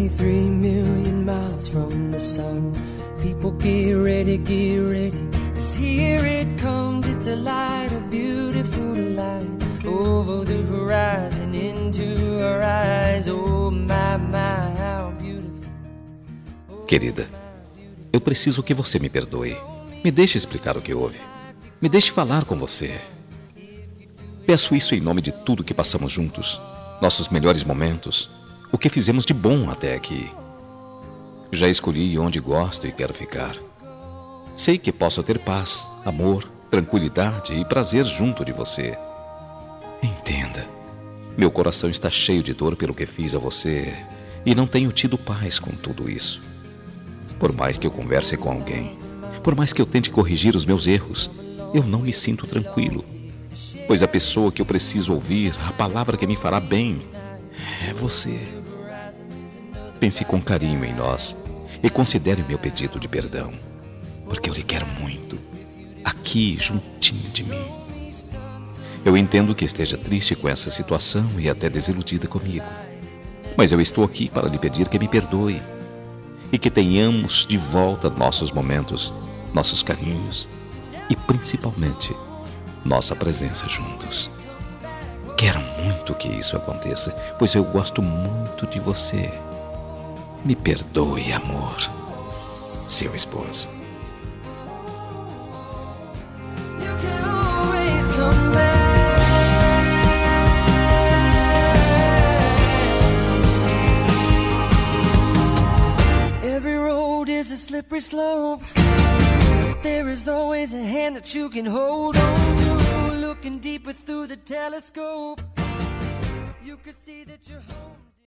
93 million miles from the sun. People get ready, 'cause here it comes. It's a light, a beautiful light, over the horizon, into our eyes. Oh my, how beautiful. Querida, eu preciso que você me perdoe. Me deixe explicar o que houve. Me deixe falar com você. Peço isso em nome de tudo que passamos juntos, nossos melhores momentos, o que fizemos de bom até aqui. Já escolhi onde gosto e quero ficar. Sei que posso ter paz, amor, tranquilidade e prazer junto de você. Entenda, meu coração está cheio de dor pelo que fiz a você e não tenho tido paz com tudo isso. Por mais que eu converse com alguém, por mais que eu tente corrigir os meus erros, eu não me sinto tranquilo. Pois a pessoa que eu preciso ouvir, a palavra que me fará bem, é você. Pense com carinho em nós e considere o meu pedido de perdão, porque eu lhe quero muito, aqui juntinho de mim. Eu entendo que esteja triste com essa situação e até desiludida comigo, mas eu estou aqui para lhe pedir que me perdoe e que tenhamos de volta nossos momentos, nossos carinhos e principalmente nossa presença juntos. Quero muito que isso aconteça, pois eu gosto muito de você. Me perdoe, amor. Seu esposo. You can always come back. Every road is a slippery slope. There is always a hand that you can hold on to. Looking deeper through the telescope, you can see that you're home.